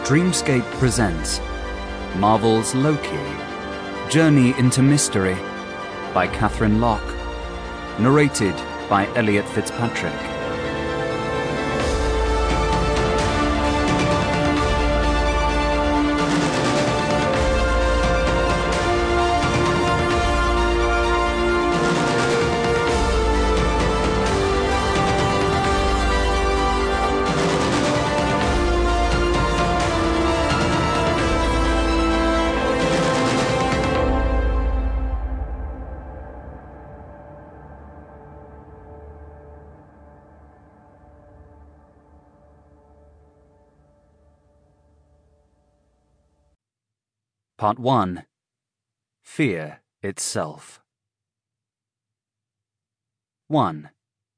Dreamscape presents Marvel's Loki, Journey into Mystery by Catherine Locke, narrated by Elliot Fitzpatrick. Part 1. Fear Itself. 1.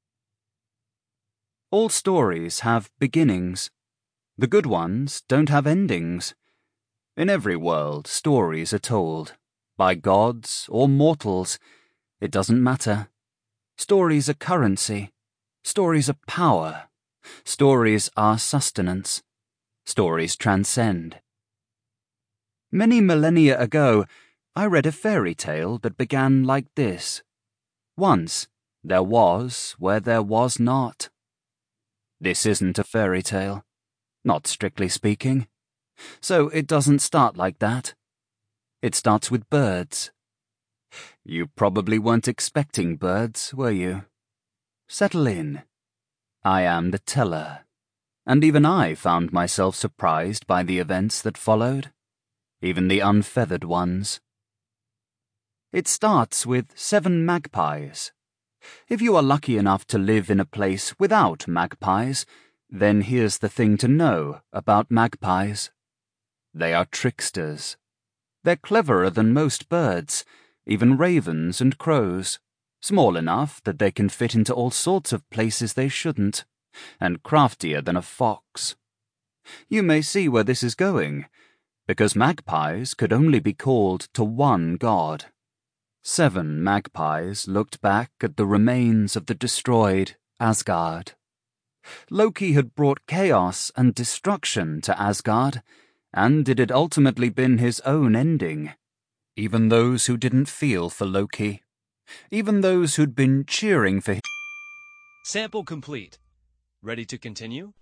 All stories have beginnings. The good ones don't have endings. In every world, stories are told. By gods or mortals, it doesn't matter. Stories are currency. Stories are power. Stories are sustenance. Stories transcend. Many millennia ago, I read a fairy tale that began like this. Once there was where there was not. This isn't a fairy tale, not strictly speaking. So it doesn't start like that. It starts with birds. You probably weren't expecting birds, were you? Settle in. I am the teller, and even I found myself surprised by the events that followed. Even the unfeathered ones. It starts with 7 magpies. If you are lucky enough to live in a place without magpies, then here's the thing to know about magpies. They are tricksters. They're cleverer than most birds, even ravens and crows, small enough that they can fit into all sorts of places they shouldn't, and craftier than a fox. You may see where this is going, because magpies could only be called to one god. 7 magpies looked back at the remains of the destroyed Asgard. Loki had brought chaos and destruction to Asgard, and it had ultimately been his own ending. Even those who didn't feel for Loki, even those who'd been cheering for him. Sample complete. Ready to continue?